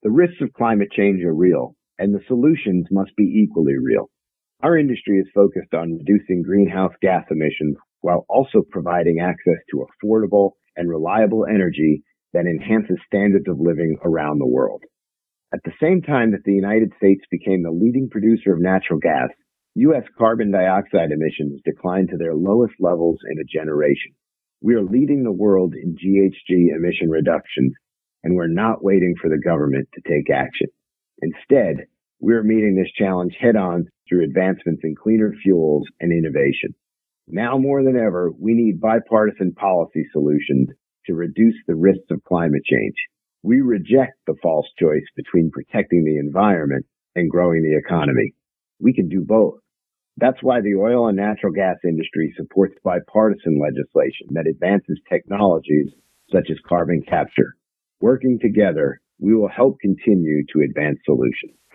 The risks of climate change are real, and the solutions must be equally real. Our industry is focused on reducing greenhouse gas emissions while also providing access to affordable and reliable energy that enhances standards of living around the world. At the same time that the United States became the leading producer of natural gas, U.S. carbon dioxide emissions declined to their lowest levels in a generation. We are leading the world in GHG emission reductions, and we're not waiting for the government to take action. Instead, we're meeting this challenge head-on through advancements in cleaner fuels and innovation. Now more than ever, we need bipartisan policy solutions to reduce the risks of climate change. We reject the false choice between protecting the environment and growing the economy. We can do both. That's why the oil and natural gas industry supports bipartisan legislation that advances technologies such as carbon capture. Working together, we will help continue to advance solutions.